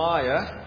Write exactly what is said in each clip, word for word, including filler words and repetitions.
Nehemiah,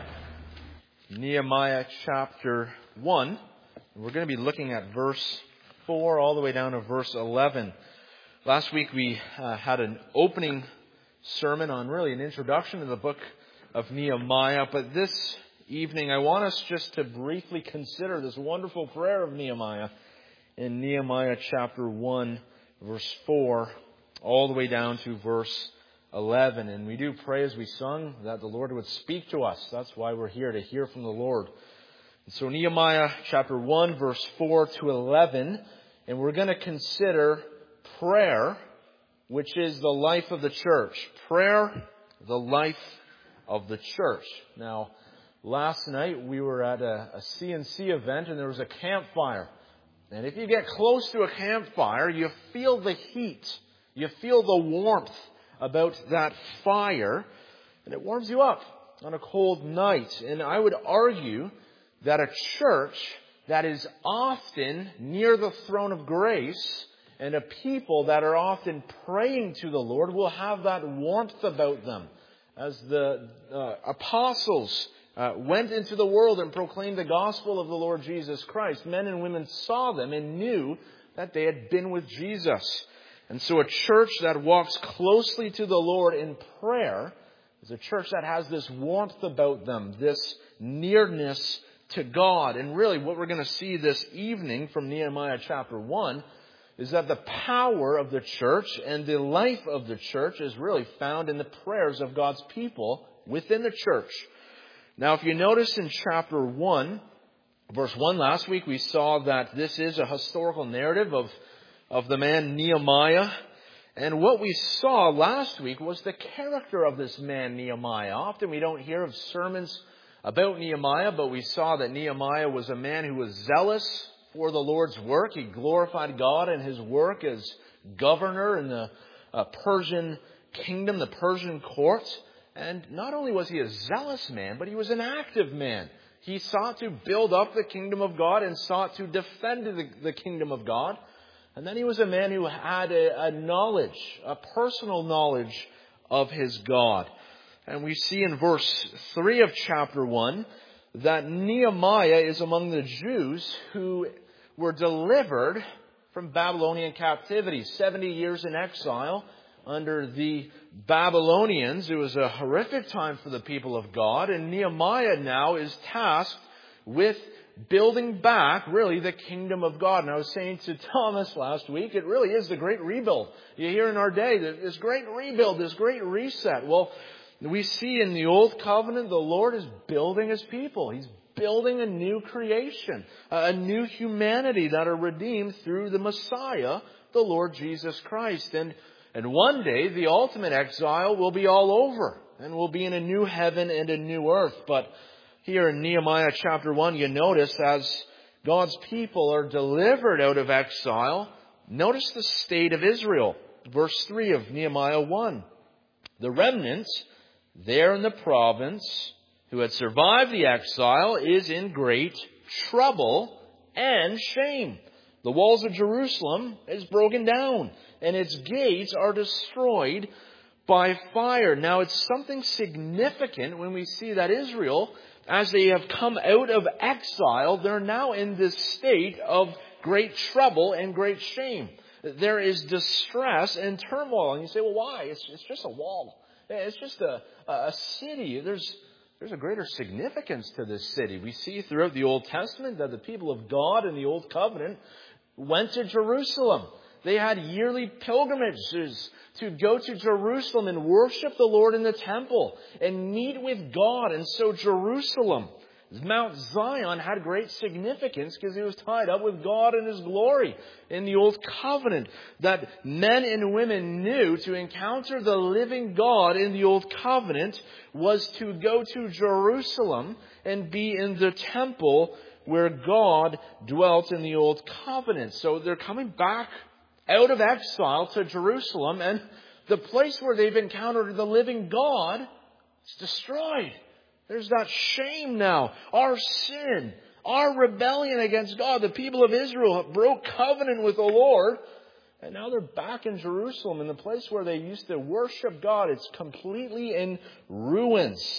Nehemiah chapter one. We're going to be looking at verse four all the way down to verse eleven. Last week we uh, had an opening sermon on really an introduction to the book of Nehemiah, but this evening I want us just to briefly consider this wonderful prayer of Nehemiah in Nehemiah chapter one, verse four, all the way down to verse eleven. And we do pray as we sung that the Lord would speak to us. That's why we're here, to hear from the Lord. And so Nehemiah chapter one, verse four to eleven, and we're going to consider prayer, which is the life of the church. Prayer, the life of the church. Now, last night we were at a, a C N C event and there was a campfire. And if you get close to a campfire, you feel the heat. You feel the warmth about that fire, and it warms you up on a cold night. And I would argue that a church that is often near the throne of grace and a people that are often praying to the Lord will have that warmth about them. As the uh, apostles uh, went into the world and proclaimed the gospel of the Lord Jesus Christ, men and women saw them and knew that they had been with Jesus. And so a church that walks closely to the Lord in prayer is a church that has this warmth about them, this nearness to God. And really what we're going to see this evening from Nehemiah chapter one is that the power of the church and the life of the church is really found in the prayers of God's people within the church. Now, if you notice in chapter one, verse one, last week we saw that this is a historical narrative of of the man Nehemiah. And what we saw last week was the character of this man Nehemiah. Often we don't hear of sermons about Nehemiah, but we saw that Nehemiah was a man who was zealous for the Lord's work. He glorified God in his work as governor in the uh, Persian kingdom, the Persian court. And not only was he a zealous man, but he was an active man. He sought to build up the kingdom of God and sought to defend the, the kingdom of God. And then he was a man who had a, a knowledge, a personal knowledge of his God. And we see in verse three of chapter one that Nehemiah is among the Jews who were delivered from Babylonian captivity. seventy years in exile under the Babylonians. It was a horrific time for the people of God. And Nehemiah now is tasked with building back, really, the kingdom of God. And I was saying to Thomas last week, it really is the great rebuild. You hear in our day, this great rebuild, this great reset. Well, we see in the Old Covenant, the Lord is building His people. He's building a new creation, a new humanity that are redeemed through the Messiah, the Lord Jesus Christ. And, and one day, the ultimate exile will be all over, and we'll be in a new heaven and a new earth. But here in Nehemiah chapter one, you notice as God's people are delivered out of exile, notice the state of Israel. Verse three of Nehemiah one. The remnant there in the province who had survived the exile is in great trouble and shame. The walls of Jerusalem is broken down and its gates are destroyed by fire. Now it's something significant when we see that Israel, as they have come out of exile, they're now in this state of great trouble and great shame. There is distress and turmoil. And you say, well, why? It's, it's just a wall. It's just a, a city. There's, there's a greater significance to this city. We see throughout the Old Testament that the people of God in the Old Covenant went to Jerusalem. They had yearly pilgrimages to go to Jerusalem and worship the Lord in the temple and meet with God. And so Jerusalem, Mount Zion, had great significance because it was tied up with God and His glory in the Old Covenant. That men and women knew to encounter the living God in the Old Covenant was to go to Jerusalem and be in the temple where God dwelt in the Old Covenant. So they're coming back out of exile to Jerusalem, and the place where they've encountered the living God is destroyed. There's that shame now. Our sin, our rebellion against God. The people of Israel broke covenant with the Lord, and now they're back in Jerusalem, in the place where they used to worship God. It's completely in ruins.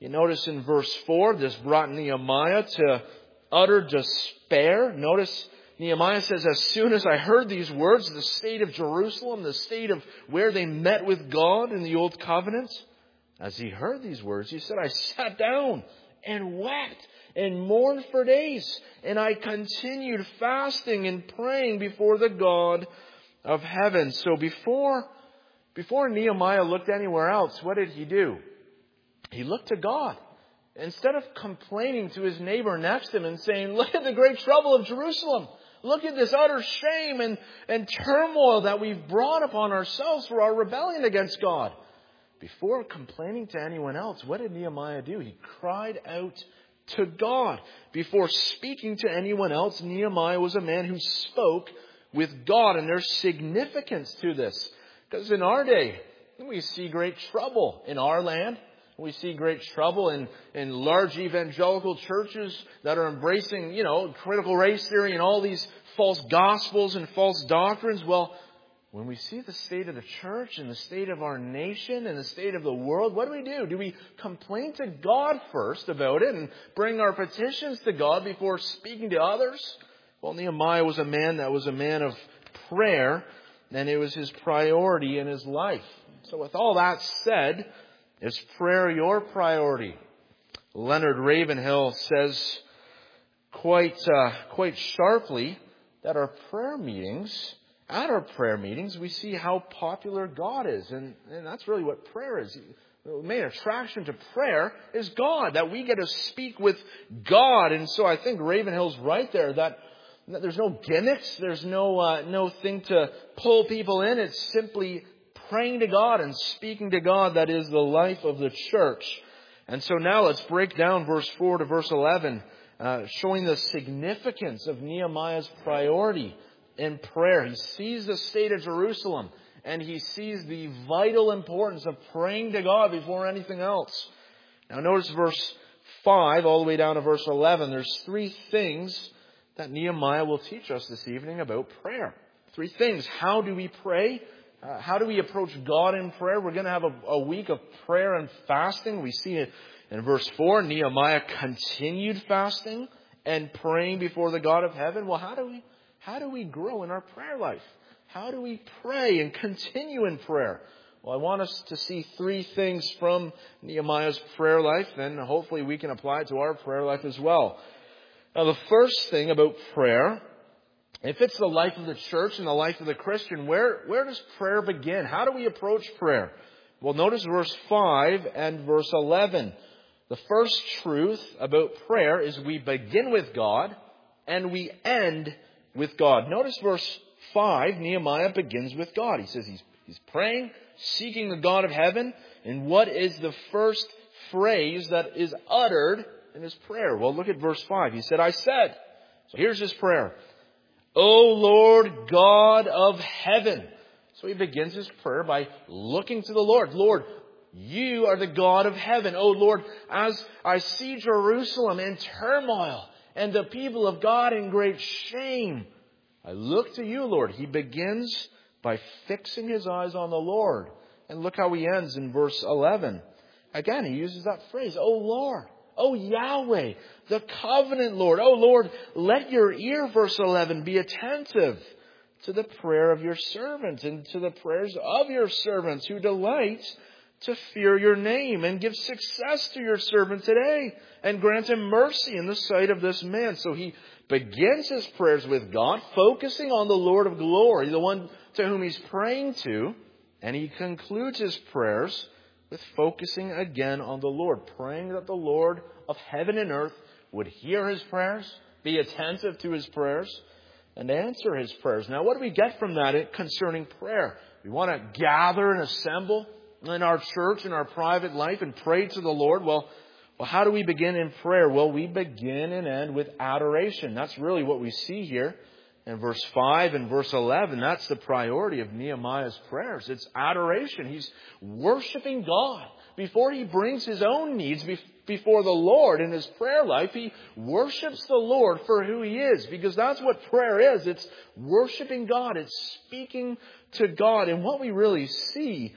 You notice in verse four, this brought Nehemiah to utter despair. Notice Nehemiah says, as soon as I heard these words, the state of Jerusalem, the state of where they met with God in the Old Covenant, as he heard these words, he said, I sat down and wept and mourned for days. And I continued fasting and praying before the God of heaven. So before, before Nehemiah looked anywhere else, what did he do? He looked to God. Instead of complaining to his neighbor next to him and saying, look at the great trouble of Jerusalem. Look at this utter shame and, and turmoil that we've brought upon ourselves for our rebellion against God. Before complaining to anyone else, what did Nehemiah do? He cried out to God. Before speaking to anyone else, Nehemiah was a man who spoke with God. And there's significance to this. Because in our day, we see great trouble in our land. We see great trouble in, in large evangelical churches that are embracing, you know, critical race theory and all these false gospels and false doctrines. Well, when we see the state of the church and the state of our nation and the state of the world, what do we do? Do we complain to God first about it and bring our petitions to God before speaking to others? Well, Nehemiah was a man that was a man of prayer, and it was his priority in his life. So with all that said, is prayer your priority? Leonard Ravenhill says quite uh, quite sharply that our prayer meetings, at our prayer meetings, we see how popular God is. And, and that's really what prayer is. The main attraction to prayer is God, that we get to speak with God. And so I think Ravenhill's right there, that, that there's no gimmicks, there's no uh, no thing to pull people in. It's simply praying to God and speaking to God. That is the life of the church. And so now let's break down verse four to verse eleven, uh, showing the significance of Nehemiah's priority in prayer. He sees the state of Jerusalem, and he sees the vital importance of praying to God before anything else. Now notice verse five all the way down to verse eleven. There's three things that Nehemiah will teach us this evening about prayer. Three things. How do we pray? Uh, how do we approach God in prayer? We're going to have a, a week of prayer and fasting. We see it in verse four. Nehemiah continued fasting and praying before the God of heaven. Well, how do we, how do we grow in our prayer life? How do we pray and continue in prayer? Well, I want us to see three things from Nehemiah's prayer life, and hopefully we can apply it to our prayer life as well. Now, the first thing about prayer, if it's the life of the church and the life of the Christian, where, where does prayer begin? How do we approach prayer? Well, notice verse five and verse eleven. The first truth about prayer is we begin with God and we end with God. Notice verse five, Nehemiah begins with God. He says he's, he's praying, seeking the God of heaven. And what is the first phrase that is uttered in his prayer? Well, look at verse five. He said, I said. So here's his prayer. O Lord God of heaven. So he begins his prayer by looking to the Lord. Lord, you are the God of heaven. O Lord, as I see Jerusalem in turmoil and the people of God in great shame, I look to you, Lord. He begins by fixing his eyes on the Lord. And look how he ends in verse eleven. Again, he uses that phrase, O Lord. O Yahweh, the covenant Lord. O Lord, let your ear, verse eleven, be attentive to the prayer of your servant and to the prayers of your servants who delight to fear your name, and give success to your servant today and grant him mercy in the sight of this man. So he begins his prayers with God, focusing on the Lord of glory, the one to whom he's praying to, and he concludes his prayers with focusing again on the Lord, praying that the Lord of heaven and earth would hear his prayers, be attentive to his prayers, and answer his prayers. Now, what do we get from that concerning prayer? We want to gather and assemble in our church, in our private life, and pray to the Lord. Well, well, how do we begin in prayer? Well, we begin and end with adoration. That's really what we see here in verse five and verse eleven. That's the priority of Nehemiah's prayers. It's adoration. He's worshiping God. Before he brings his own needs before the Lord in his prayer life, he worships the Lord for who he is, because that's what prayer is. It's worshiping God. It's speaking to God. And what we really see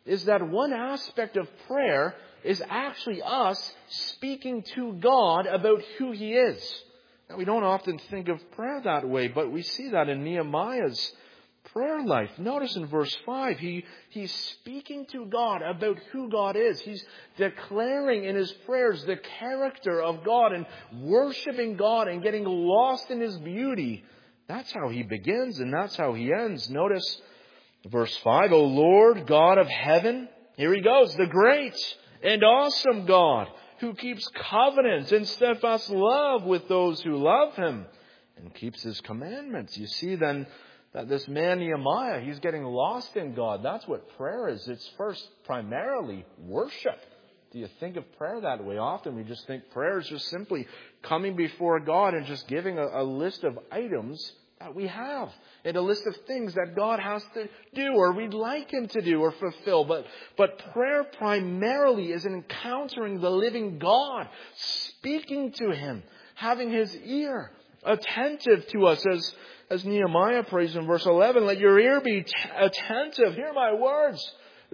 is that one aspect of prayer is actually us speaking to God about who He is. Now, we don't often think of prayer that way, but we see that in Nehemiah's prayer life. Notice in verse five, he, he's speaking to God about who God is. He's declaring in his prayers the character of God and worshiping God and getting lost in His beauty. That's how he begins and that's how he ends. Notice verse five, O Lord, God of heaven. Here he goes, the great and awesome God who keeps covenant and steadfast love with those who love Him and keeps His commandments. You see then that this man Nehemiah, he's getting lost in God. That's what prayer is. It's first primarily worship. Do you think of prayer that way? Often we just think prayer is just simply coming before God and just giving a, a list of items that we have, and a list of things that God has to do or we'd like Him to do or fulfill. But, but prayer primarily is encountering the living God, speaking to Him, having His ear attentive to us, as, as Nehemiah prays in verse eleven, let your ear be t- attentive, hear my words,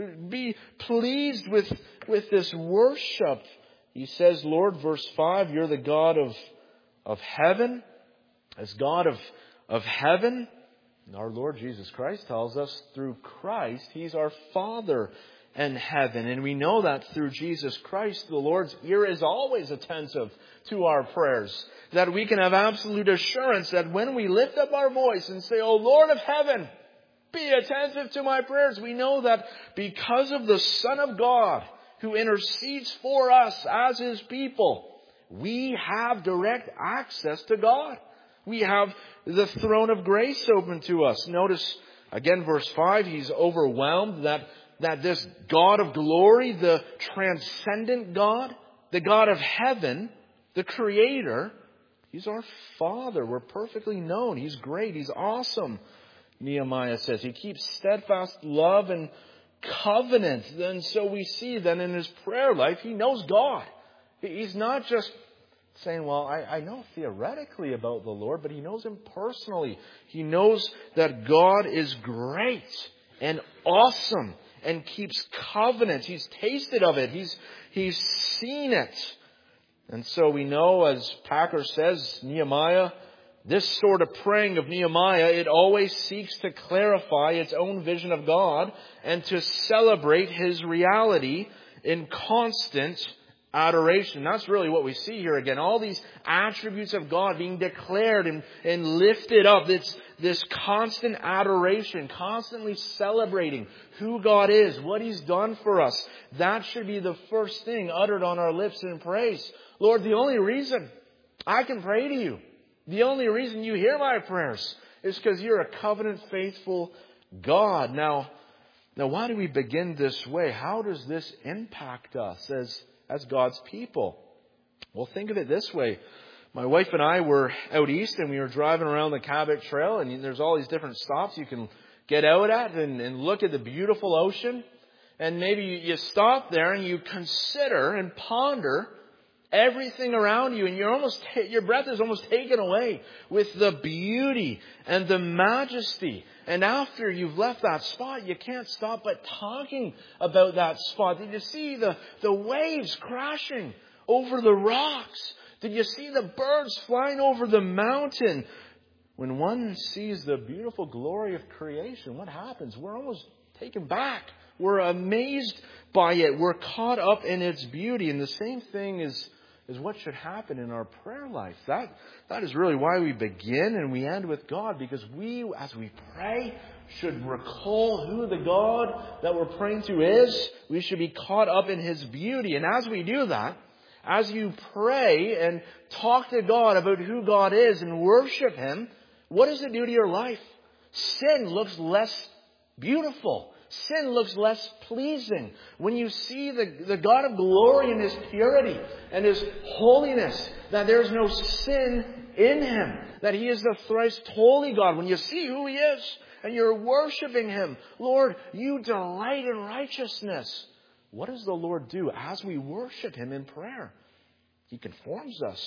be pleased with, with this worship. He says, Lord, verse five, you're the God of, of heaven. As God of Of heaven, our Lord Jesus Christ tells us through Christ, He's our Father in heaven. And we know that through Jesus Christ, the Lord's ear is always attentive to our prayers. That we can have absolute assurance that when we lift up our voice and say, O Lord of heaven, be attentive to my prayers, we know that because of the Son of God who intercedes for us as His people, we have direct access to God. We have the throne of grace open to us. Notice again, verse five, he's overwhelmed that, that this God of glory, the transcendent God, the God of heaven, the Creator, He's our Father. We're perfectly known. He's great. He's awesome. Nehemiah says He keeps steadfast love and covenant. And so we see then in his prayer life, he knows God. He's not just saying, well, I, I know theoretically about the Lord, but he knows Him personally. He knows that God is great and awesome and keeps covenant. He's tasted of it. He's, he's seen it. And so we know, as Packer says, Nehemiah, this sort of praying of Nehemiah, it always seeks to clarify its own vision of God and to celebrate His reality in constant adoration. That's really what we see here again. All these attributes of God being declared and, and lifted up. It's this constant adoration, constantly celebrating who God is, what He's done for us. That should be the first thing uttered on our lips in praise. Lord, the only reason I can pray to You, the only reason You hear my prayers is because You're a covenant faithful God. Now, now why do we begin this way? How does this impact us as as God's people? Well, think of it this way. My wife and I were out east and we were driving around the Cabot Trail, and there's all these different stops you can get out at and, and look at the beautiful ocean. And maybe you, you stop there and you consider and ponder everything around you, and you're almost, your breath is almost taken away with the beauty and the majesty. And after you've left that spot, you can't stop but talking about that spot. Did you see the, the waves crashing over the rocks? Did you see the birds flying over the mountain? When one sees the beautiful glory of creation, what happens? We're almost taken back. We're amazed by it. We're caught up in its beauty. And the same thing is is what should happen in our prayer life. That, that is really why we begin and we end with God, because we, as we pray, should recall who the God that we're praying to is. We should be caught up in His beauty. And as we do that, as you pray and talk to God about who God is and worship Him, what does it do to your life? Sin looks less beautiful. Sin looks less pleasing. When you see the, the God of glory in His purity and His holiness, that there's no sin in Him, that He is the thrice holy God. When you see who He is and you're worshiping Him, Lord, You delight in righteousness. What does the Lord do as we worship Him in prayer? He conforms us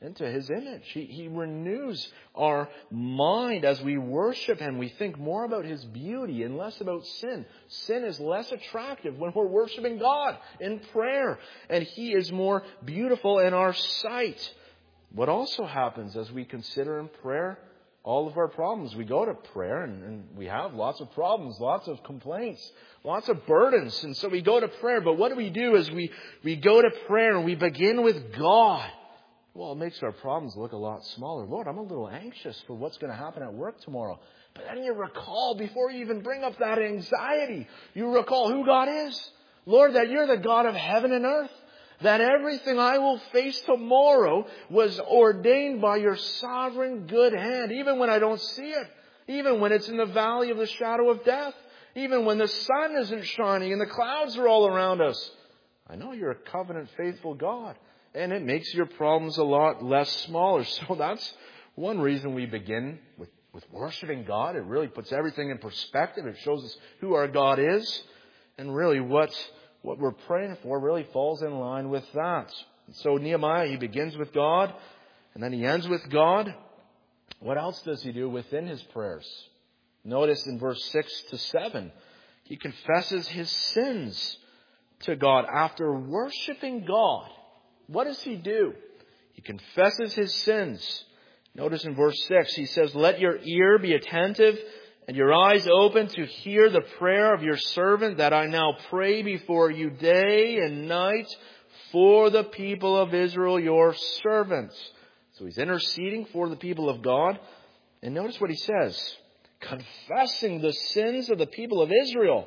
into His image. He, he renews our mind as we worship Him. We think more about His beauty and less about sin. Sin is less attractive when we're worshiping God in prayer, and He is more beautiful in our sight. What also happens as we consider in prayer all of our problems? We go to prayer and, and we have lots of problems, lots of complaints, lots of burdens. And so we go to prayer. But what do we do is we, we go to prayer and we begin with God. Well, it makes our problems look a lot smaller. Lord, I'm a little anxious for what's going to happen at work tomorrow. But then you recall, before you even bring up that anxiety, you recall who God is. Lord, that you're the God of heaven and earth. That everything I will face tomorrow was ordained by your sovereign good hand. Even when I don't see it. Even when it's in the valley of the shadow of death. Even when the sun isn't shining and the clouds are all around us. I know you're a covenant faithful God. And it makes your problems a lot less smaller. So that's one reason we begin with, with worshiping God. It really puts everything in perspective. It shows us who our God is. And really what, what we're praying for really falls in line with that. So Nehemiah, he begins with God. And then he ends with God. What else does he do within his prayers? Notice in verse six to seven, he confesses his sins to God after worshiping God. What does he do? He confesses his sins. Notice in verse six, he says, let your ear be attentive and your eyes open to hear the prayer of your servant that I now pray before you day and night for the people of Israel, your servants. So he's interceding for the people of God. And notice what he says, confessing the sins of the people of Israel.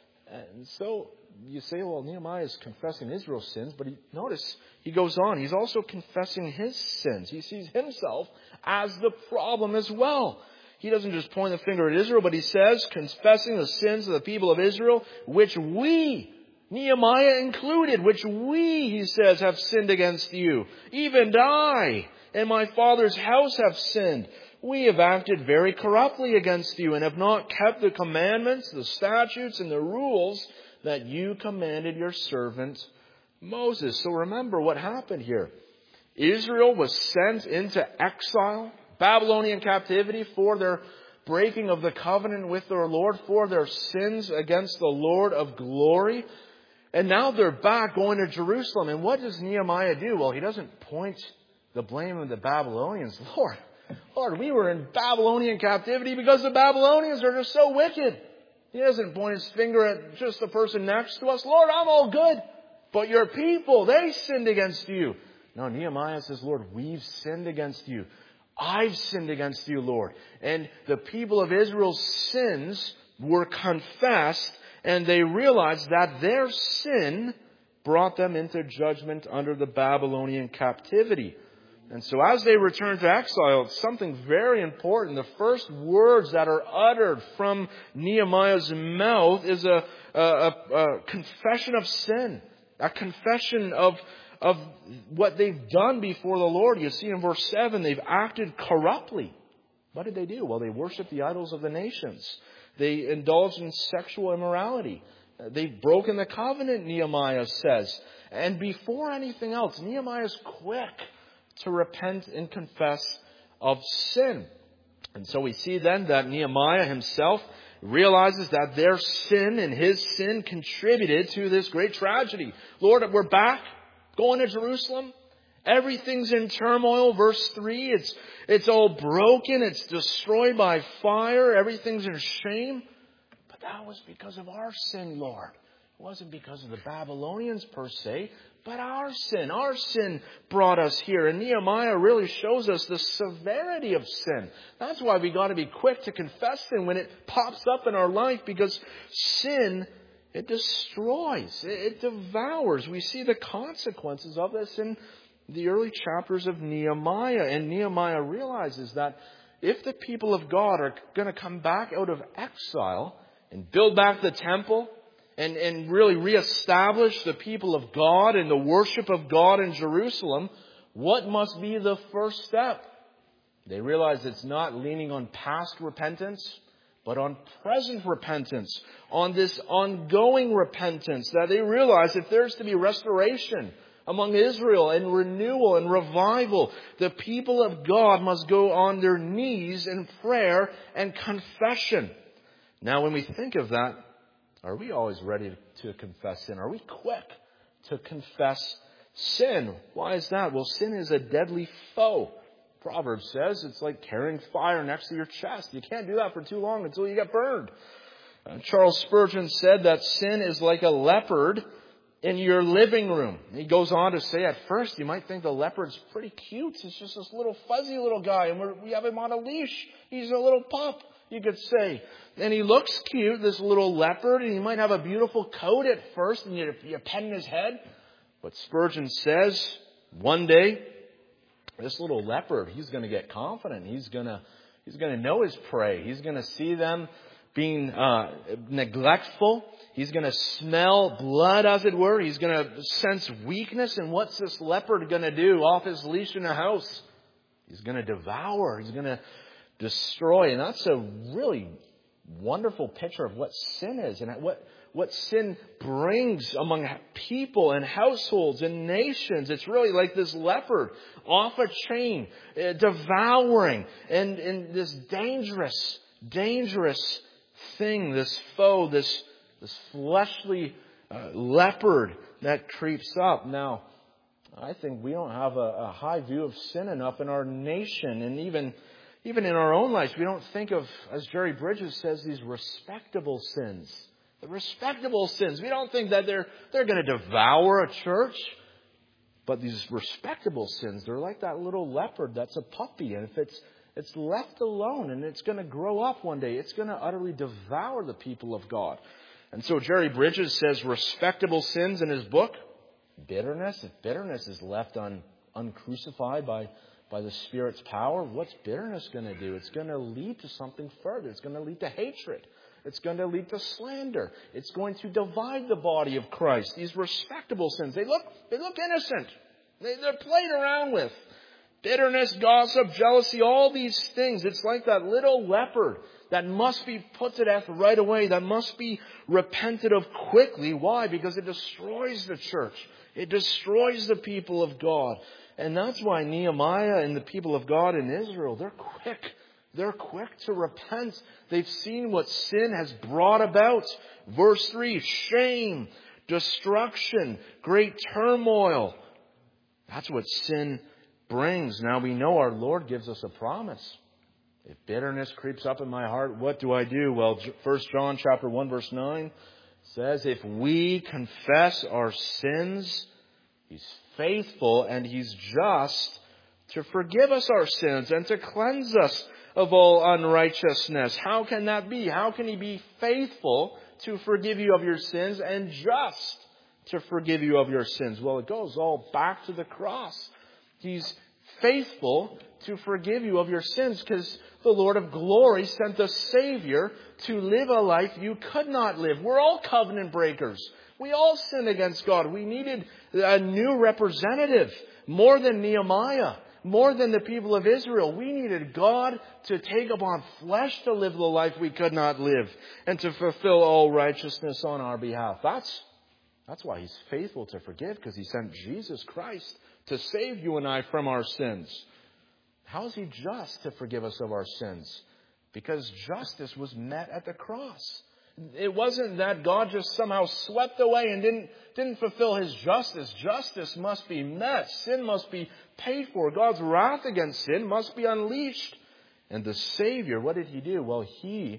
And so you say, well, Nehemiah is confessing Israel's sins, but he, notice he goes on. He's also confessing his sins. He sees himself as the problem as well. He doesn't just point the finger at Israel, but he says, confessing the sins of the people of Israel, which we, Nehemiah included, which we, he says, have sinned against you. Even I and my father's house have sinned. We have acted very corruptly against you and have not kept the commandments, the statutes, and the rules that you commanded your servant Moses. So remember what happened here. Israel was sent into exile, Babylonian captivity, for their breaking of the covenant with their Lord, for their sins against the Lord of glory. And now they're back going to Jerusalem. And what does Nehemiah do? Well, he doesn't point the blame of the Babylonians. Lord, Lord, we were in Babylonian captivity because the Babylonians are just so wicked. He doesn't point his finger at just the person next to us. Lord, I'm all good. But your people, they sinned against you. No, Nehemiah says, Lord, we've sinned against you. I've sinned against you, Lord. And the people of Israel's sins were confessed, and they realized that their sin brought them into judgment under the Babylonian captivity. And so as they return to exile, it's something very important. The first words that are uttered from Nehemiah's mouth is a, a, a, a confession of sin. A confession of, of what they've done before the Lord. You see in verse seven, they've acted corruptly. What did they do? Well, they worshiped the idols of the nations. They indulged in sexual immorality. They've broken the covenant, Nehemiah says. And before anything else, Nehemiah is quick to repent and confess of sin. And so we see then that Nehemiah himself realizes that their sin and his sin contributed to this great tragedy. Lord, we're back going to Jerusalem. Everything's in turmoil. Verse three, it's, it's all broken. It's destroyed by fire. Everything's in shame. But that was because of our sin, Lord. It wasn't because of the Babylonians per se, but our sin. Our sin brought us here. And Nehemiah really shows us the severity of sin. That's why we got to be quick to confess sin when it pops up in our life, because sin, it destroys. It devours. We see the consequences of this in the early chapters of Nehemiah. And Nehemiah realizes that if the people of God are going to come back out of exile and build back the temple, And, and really reestablish the people of God and the worship of God in Jerusalem, what must be the first step? They realize it's not leaning on past repentance, but on present repentance, on this ongoing repentance, that they realize if there's to be restoration among Israel and renewal and revival. The people of God must go on their knees in prayer and confession. Now, when we think of that, are we always ready to confess sin? Are we quick to confess sin? Why is that? Well, sin is a deadly foe. Proverbs says it's like carrying fire next to your chest. You can't do that for too long until you get burned. Uh, Charles Spurgeon said that sin is like a leopard in your living room. He goes on to say, at first you might think the leopard's pretty cute. It's just this little fuzzy little guy, and we're, we have him on a leash. He's a little pup, you could say. And he looks cute, this little leopard, and he might have a beautiful coat at first, and you, you pet in his head. But Spurgeon says, one day, this little leopard, he's going to get confident. He's going to he's going to know his prey. He's going to see them being uh, neglectful. He's going to smell blood, as it were. He's going to sense weakness. And what's this leopard going to do off his leash in the house? He's going to devour. He's going to destroy. And that's a really wonderful picture of what sin is and what, what sin brings among people and households and nations. It's really like this leopard off a chain, uh, devouring, and, and this dangerous, dangerous thing, this foe, this this fleshly uh, leopard that creeps up. Now, I think we don't have a, a high view of sin enough in our nation, and even even in our own lives, we don't think of, as Jerry Bridges says, these respectable sins. The respectable sins. We don't think that they're they're going to devour a church. But these respectable sins, they're like that little leopard that's a puppy. And if it's it's left alone and it's going to grow up one day, it's going to utterly devour the people of God. And so Jerry Bridges says respectable sins in his book. Bitterness. If bitterness is left un, uncrucified by, by the Spirit's power, what's bitterness going to do? It's going to lead to something further. It's going to lead to hatred. It's going to lead to slander. It's going to divide the body of Christ. These respectable sins, they look they look innocent. They, they're played around with. Bitterness, gossip, jealousy, all these things. It's like that little leopard that must be put to death right away. That must be repented of quickly. Why? Because it destroys the church. It destroys the people of God. And that's why Nehemiah and the people of God in Israel, they're quick. They're quick to repent. They've seen what sin has brought about. Verse three, shame, destruction, great turmoil. That's what sin brings. Now we know our Lord gives us a promise. If bitterness creeps up in my heart, what do I do? Well, First John chapter one verse nine says, if we confess our sins, He's faithful and He's just to forgive us our sins and to cleanse us of all unrighteousness. How can that be? How can He be faithful to forgive you of your sins and just to forgive you of your sins? Well, it goes all back to the cross. He's faithful to forgive you of your sins because the Lord of glory sent the Savior to live a life you could not live. We're all covenant breakers. We all sin against God. We needed a new representative, more than Nehemiah, more than the people of Israel. We needed God to take upon flesh to live the life we could not live and to fulfill all righteousness on our behalf. That's, that's why He's faithful to forgive, because He sent Jesus Christ to save you and I from our sins. How is He just to forgive us of our sins? Because justice was met at the cross. It wasn't that God just somehow swept away and didn't, didn't fulfill His justice. Justice must be met. Sin must be paid for. God's wrath against sin must be unleashed. And the Savior, what did He do? Well, He,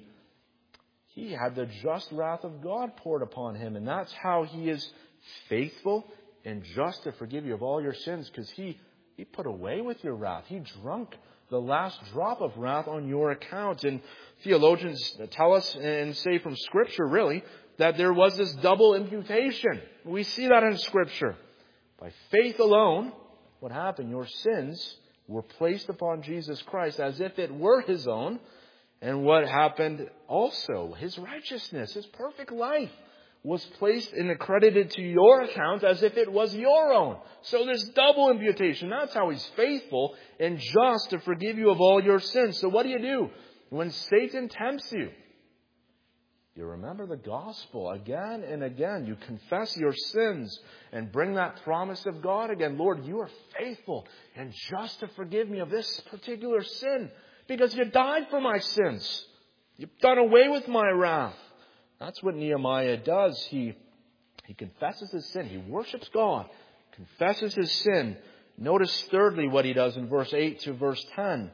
he had the just wrath of God poured upon Him. And that's how He is faithful and just to forgive you of all your sins, because He, he put away with your wrath. He drunk the last drop of wrath on your account. And theologians tell us and say from Scripture, really, that there was this double imputation. We see that in Scripture. By faith alone, what happened? Your sins were placed upon Jesus Christ as if it were His own. And what happened also? His righteousness, His perfect life, was placed and accredited to your account as if it was your own. So there's double imputation. That's how He's faithful and just to forgive you of all your sins. So what do you do when Satan tempts you? You remember the gospel again and again. You confess your sins and bring that promise of God again. Lord, you are faithful and just to forgive me of this particular sin because you died for my sins. You've done away with my wrath. That's what Nehemiah does. He, he confesses his sin. He worships God, confesses his sin. Notice thirdly what he does in verse eight to verse ten.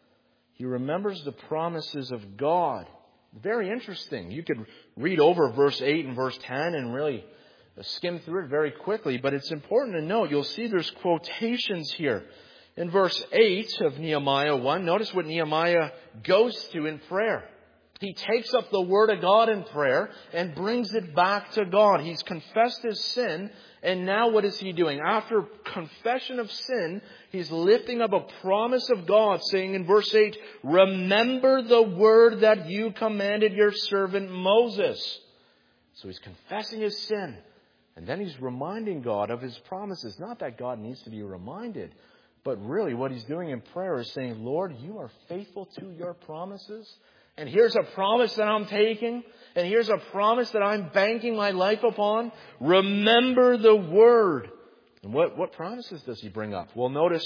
He remembers the promises of God. Very interesting. You could read over verse eight and verse ten and really skim through it very quickly. But it's important to note, you'll see there's quotations here. In verse eight of Nehemiah one, notice what Nehemiah goes to in prayer. He takes up the Word of God in prayer and brings it back to God. He's confessed his sin. And now what is he doing? After confession of sin, he's lifting up a promise of God, saying in verse eight, remember the word that you commanded your servant Moses. So he's confessing his sin. And then he's reminding God of his promises. Not that God needs to be reminded, but really what he's doing in prayer is saying, Lord, you are faithful to your promises. And here's a promise that I'm taking. And here's a promise that I'm banking my life upon. Remember the word. And what, what promises does he bring up? Well, notice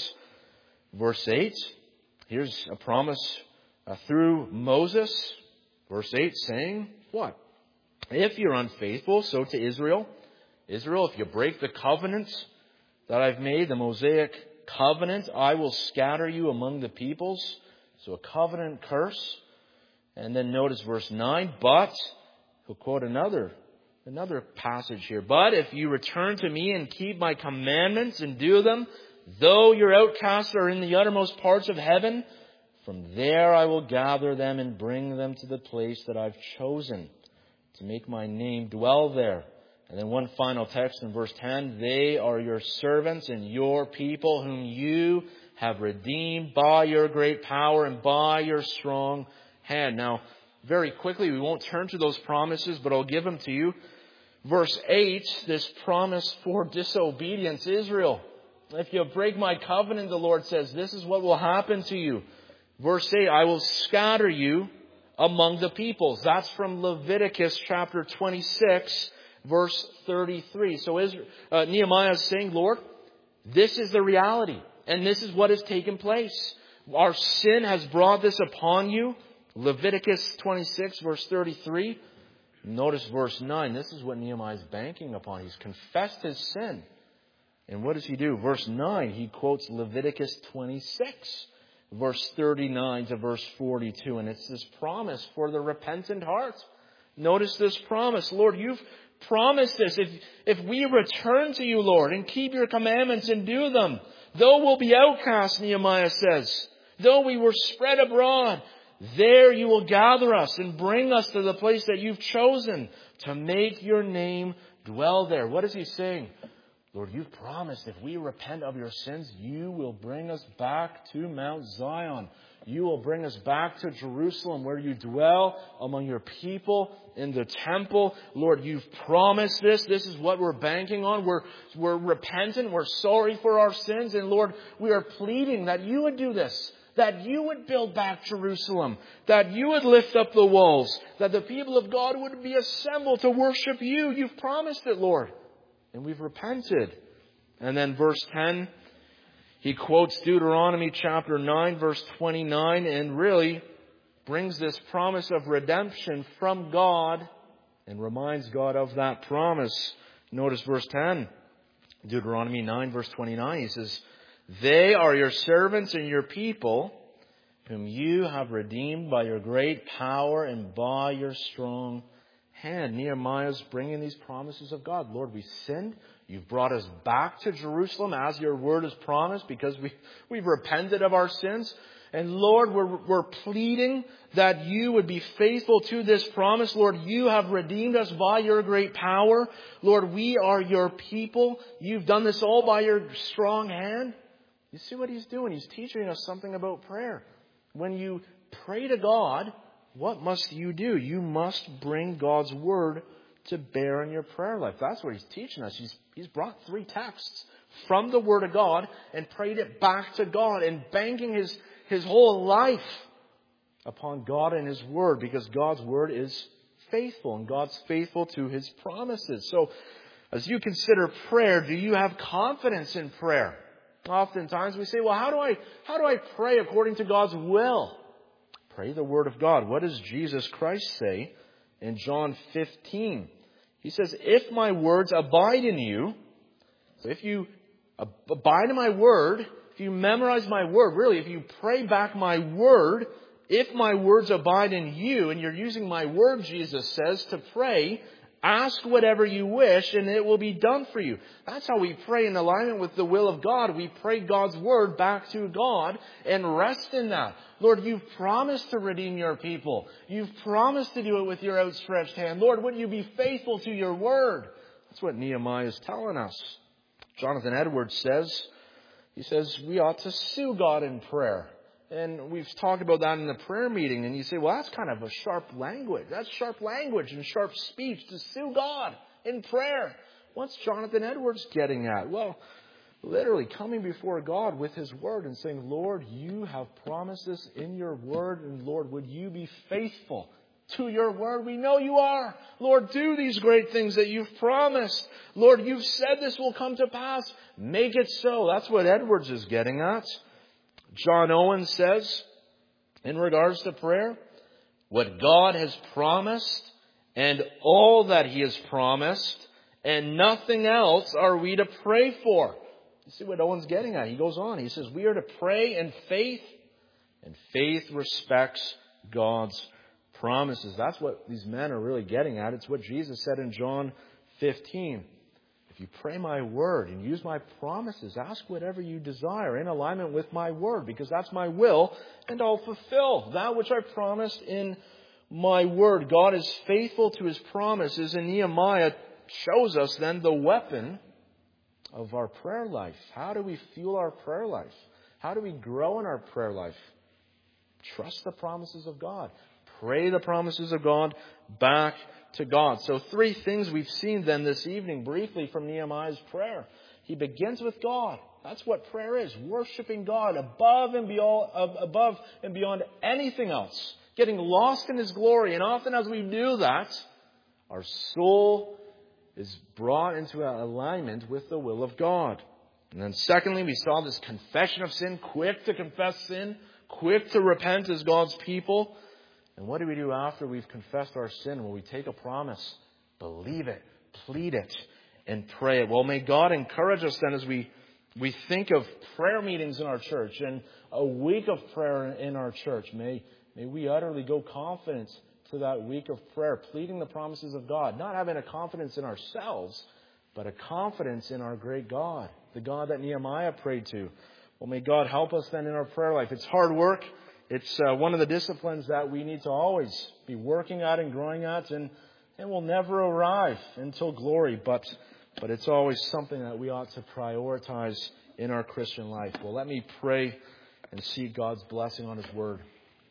verse eight. Here's a promise uh, through Moses. Verse eight saying what? If you're unfaithful, so to Israel. Israel, if you break the covenant that I've made, the Mosaic covenant, I will scatter you among the peoples. So a covenant curse. And then notice verse nine, but, he'll quote another, another passage here. But if you return to me and keep my commandments and do them, though your outcasts are in the uttermost parts of heaven, from there I will gather them and bring them to the place that I've chosen to make my name dwell there. And then one final text in verse ten, they are your servants and your people whom you have redeemed by your great power and by your strong hand. Now, very quickly, we won't turn to those promises, but I'll give them to you. Verse eight, this promise for disobedience. Israel, if you break my covenant, the Lord says, this is what will happen to you. Verse eight, I will scatter you among the peoples. That's from Leviticus chapter twenty-six, verse thirty-three. So Israel, uh, Nehemiah is saying, Lord, this is the reality, and this is what has taken place. Our sin has brought this upon you. Leviticus twenty-six, verse thirty-three. Notice verse nine. This is what Nehemiah is banking upon. He's confessed his sin. And what does he do? Verse nine, he quotes Leviticus twenty-six, verse thirty-nine to verse forty-two. And it's this promise for the repentant heart. Notice this promise. Lord, you've promised this. If, if we return to you, Lord, and keep your commandments and do them, though we'll be outcast, Nehemiah says, though we were spread abroad, there you will gather us and bring us to the place that you've chosen to make your name dwell there. What is he saying? Lord, you've promised if we repent of your sins, you will bring us back to Mount Zion. You will bring us back to Jerusalem where you dwell among your people in the temple. Lord, you've promised this. This is what we're banking on. We're, we're repentant. We're sorry for our sins. And Lord, we are pleading that you would do this. That you would build back Jerusalem, that you would lift up the walls, that the people of God would be assembled to worship you. You've promised it, Lord, and we've repented. And then verse ten, he quotes Deuteronomy chapter nine, verse twenty-nine, and really brings this promise of redemption from God and reminds God of that promise. Notice verse ten, Deuteronomy nine, verse twenty-nine, he says, they are your servants and your people, whom you have redeemed by your great power and by your strong hand. Nehemiah's bringing these promises of God. Lord, we sinned. You've brought us back to Jerusalem as your word has promised because we, we've repented of our sins. And Lord, we're, we're pleading that you would be faithful to this promise. Lord, you have redeemed us by your great power. Lord, we are your people. You've done this all by your strong hand. You see what he's doing? He's teaching us something about prayer. When you pray to God, what must you do? You must bring God's word to bear in your prayer life. That's what he's teaching us. He's, he's brought three texts from the word of God and prayed it back to God and banking his, his whole life upon God and his word because God's word is faithful, and God's faithful to His promises. So, as you consider prayer, do you have confidence in prayer? Oftentimes we say, well, how do I, how do I pray according to God's will? Pray the Word of God. What does Jesus Christ say in John fifteen? He says, if my words abide in you, so if you abide in my Word, if you memorize my Word, really, if you pray back my Word, if my words abide in you, and you're using my Word, Jesus says, to pray, ask whatever you wish and it will be done for you. That's how we pray in alignment with the will of God. We pray God's Word back to God and rest in that. Lord, you've promised to redeem your people. You've promised to do it with your outstretched hand. Lord, wouldn't you be faithful to your Word? That's what Nehemiah is telling us. Jonathan Edwards says, he says, we ought to sue God in prayer. And we've talked about that in the prayer meeting. And you say, well, that's kind of a sharp language. That's sharp language and sharp speech to sue God in prayer. What's Jonathan Edwards getting at? Well, literally coming before God with His Word and saying, Lord, you have promised this in your Word. And Lord, would you be faithful to your Word? We know you are. Lord, do these great things that you've promised. Lord, you've said this will come to pass. Make it so. That's what Edwards is getting at. John Owen says, in regards to prayer, what God has promised and all that He has promised and nothing else are we to pray for. You see what Owen's getting at? He goes on. He says, we are to pray in faith, and faith respects God's promises. That's what these men are really getting at. It's what Jesus said in John fifteen. If you pray my Word and use my promises, ask whatever you desire in alignment with my Word, because that's my will, and I'll fulfill that which I promised in my Word. God is faithful to His promises, and Nehemiah shows us then the weapon of our prayer life. How do we fuel our prayer life? How do we grow in our prayer life? Trust the promises of God. Pray the promises of God back to God. So three things we've seen then this evening briefly from Nehemiah's prayer. He begins with God. That's what prayer is. Worshiping God above and beyond, above and beyond anything else. Getting lost in His glory. And often as we do that, our soul is brought into alignment with the will of God. And then secondly, we saw this confession of sin. Quick to confess sin. Quick to repent as God's people. And what do we do after we've confessed our sin? Well, we take a promise, believe it, plead it, and pray it. Well, may God encourage us then as we, we think of prayer meetings in our church and a week of prayer in our church. May, may we utterly go confident to that week of prayer, pleading the promises of God, not having a confidence in ourselves, but a confidence in our great God, the God that Nehemiah prayed to. Well, may God help us then in our prayer life. It's hard work. It's uh, one of the disciplines that we need to always be working at and growing at, and it will never arrive until glory, but but it's always something that we ought to prioritize in our Christian life. Well, let me pray and seek God's blessing on His Word.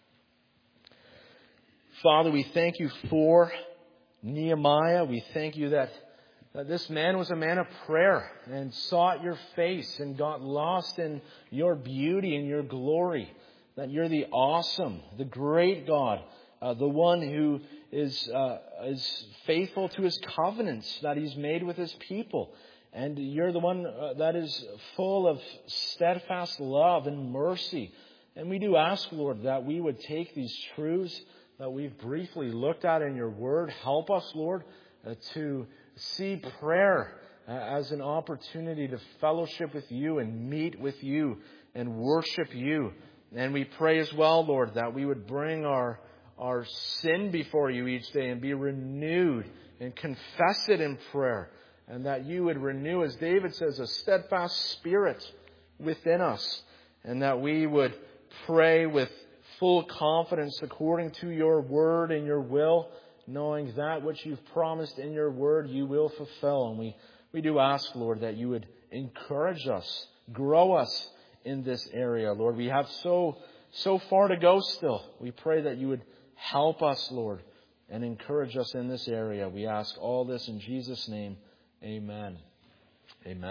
Father, we thank You for Nehemiah. We thank You that, that this man was a man of prayer and sought Your face and got lost in Your beauty and Your glory. That You're the awesome, the great God, uh, the one who is uh, is faithful to His covenants that He's made with His people. And You're the one uh, that is full of steadfast love and mercy. And we do ask, Lord, that we would take these truths that we've briefly looked at in Your Word. Help us, Lord, uh, to see prayer uh, as an opportunity to fellowship with You and meet with You and worship You. And we pray as well, Lord, that we would bring our, our sin before You each day and be renewed and confess it in prayer. And that You would renew, as David says, a steadfast spirit within us. And that we would pray with full confidence according to Your Word and Your will, knowing that which You've promised in Your Word You will fulfill. And we, we do ask, Lord, that You would encourage us, grow us in this area, Lord. We have so, so far to go still. We pray that You would help us, Lord, and encourage us in this area. We ask all this in Jesus' name. Amen. Amen.